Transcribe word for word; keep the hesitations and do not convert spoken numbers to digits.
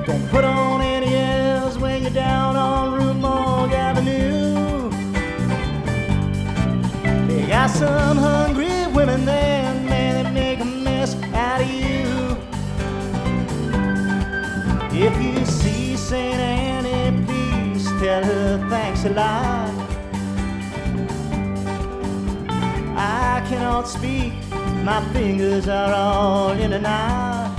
Don't put on any airs when you're down on Rue Morgue Avenue. They got some hungry women there, man, they make a mess out of you. If you see Saint Annie, please tell her thanks a lot. I cannot speak, my fingers are all in a knot.